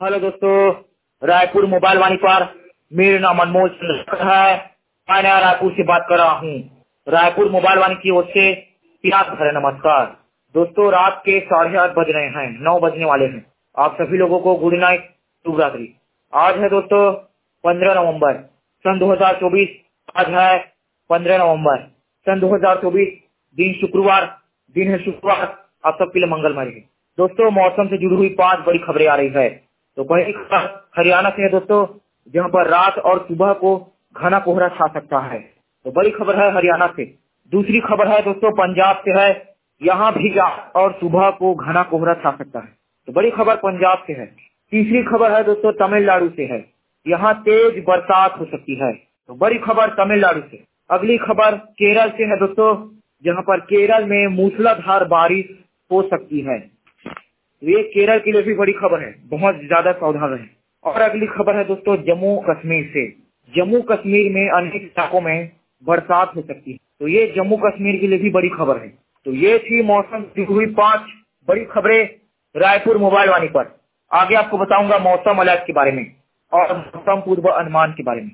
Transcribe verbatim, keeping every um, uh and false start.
Hello दोस्तों, Raipur mobile वाणी पर मेरा नाम अनमोल चंद्र है। मैं नया रायपुर से बात कर रहा हूँ। रायपुर मोबाइल वाणी की ओर से प्यार भरा नमस्कार। दोस्तों, रात के साढ़े आठ बज रहे हैं, नौ बजने वाले हैं। आप सभी लोगों को गुड नाइट, शुभ रात्रि। आज है दोस्तों पंद्रह नवंबर सन दो हजार चौबीस। आज है पंद्रह नवंबर सन दो हजार चौबीस, दिन शुक्रवार, दिन है शुक्रवार। आप सबके लिए मंगलमय है। दोस्तों, मौसम से जुड़ी हुई पांच बड़ी खबरें आ रही है। तो पहली खबर हरियाणा से है दोस्तों, जहां पर रात और सुबह को घना कोहरा छा सकता है। तो बड़ी खबर है हरियाणा से। दूसरी खबर है दोस्तों पंजाब से है, यहाँ भी रात और सुबह को घना कोहरा छा सकता है। तो बड़ी खबर पंजाब से है। तीसरी खबर है दोस्तों तमिलनाडु से है, यहाँ तेज बरसात हो सकती है। तो बड़ी खबर तमिलनाडु से। अगली खबर केरल से है दोस्तों, जहाँ पर केरल में मूसलाधार बारिश हो सकती है। ये केरल के लिए भी बड़ी खबर है, बहुत ज्यादा सावधान रहें। और अगली खबर है दोस्तों जम्मू कश्मीर से। जम्मू कश्मीर में अनेक इलाकों में बरसात हो सकती है। तो ये जम्मू कश्मीर के लिए भी बड़ी खबर है। तो ये थी मौसम से हुई पांच बड़ी खबरें रायपुर मोबाइल वाणी पर। आगे आपको बताऊंगा मौसम अलर्ट के बारे में और मौसम पूर्व अनुमान के बारे में।